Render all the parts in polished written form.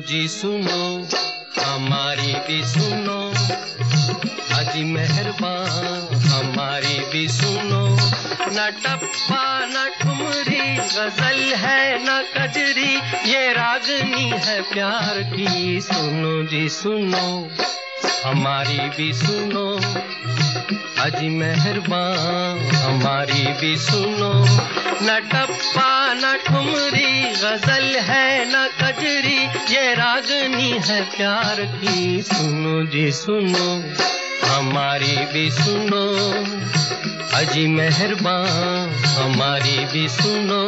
जी सुनो, हमारी भी सुनो, अजी मेहरबान हमारी भी सुनो। न टप्पा न ठुमरी गजल है न कजरी, ये रागनी है प्यार की। सुनो जी सुनो, हमारी भी सुनो, अजी मेहरबान हमारी भी सुनो। न टप्पा न ठुमरी गजल है न कजरी, ये रागनी है प्यार की। सुनो जी सुनो, हमारी भी सुनो, अजी मेहरबान हमारी भी सुनो।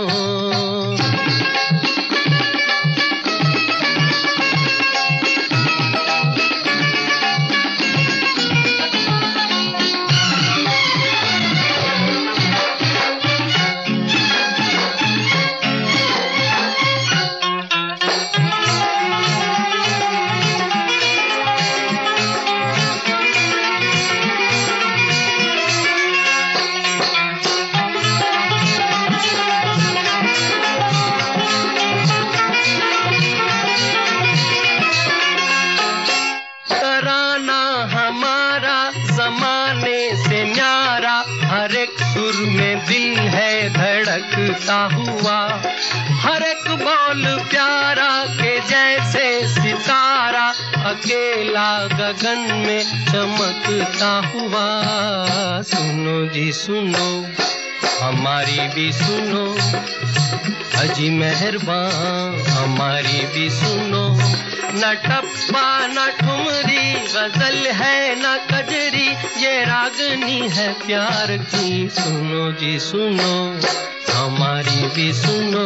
हर एक सुर में दिल है धड़कता हुआ, हर एक बोल प्यारा के जैसे सितारा, अकेला गगन में चमकता हुआ। सुनो जी सुनो, हमारी भी सुनो, अजी मेहरबान हमारी भी सुनो। न टप्पा न ठुमरी गजल है न कजरी, ये रागनी है प्यार की। सुनो जी सुनो, हमारी भी सुनो।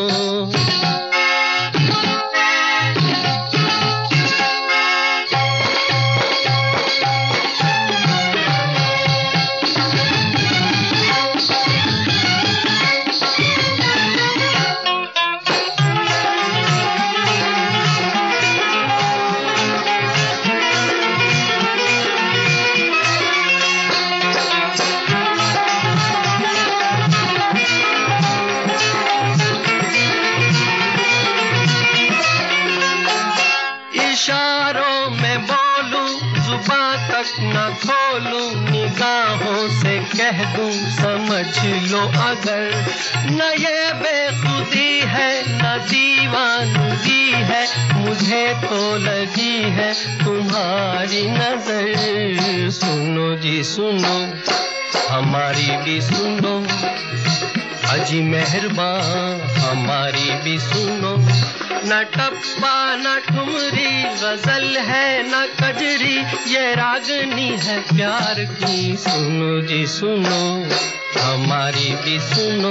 इशारों में बोलूं, जुबां तक न खोलूं, निगाहों से कह दूं समझ लो अगर। न ये बेखुदी है न दीवानगी है, मुझे तो लगी है तुम्हारी नजर। सुनो जी सुनो, हमारी भी सुनो, अजी मेहरबान हमारी भी सुनो। न टप्पा न ठुमरी गजल है न कजरी, ये रागनी है प्यार की। सुनो जी सुनो, हमारी भी सुनो।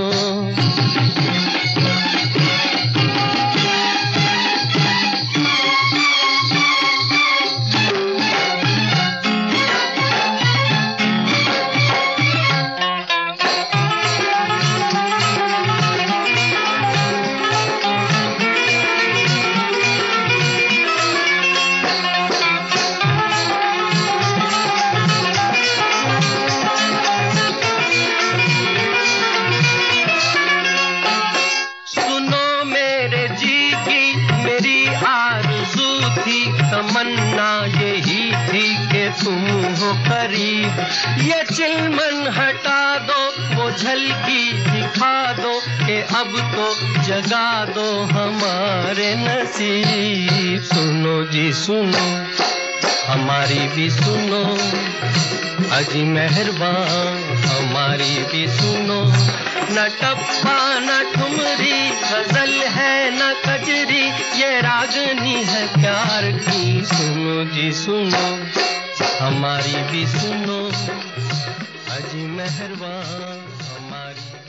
तमन्ना यही थी कि तुम हो करीब, ये चिलमन हटा दो, वो झलकी दिखा दो, कि अब तो जगा दो हमारे नसीब। सुनो जी सुनो, हमारी भी सुनो, अजी मेहरबान हमारी भी सुनो। न टप्पा न ठुमरी गजल है न कजरी, ये रागनी है प्यार की। सुनो जी सुनो, हमारी भी सुनो, अजी मेहरबान हमारी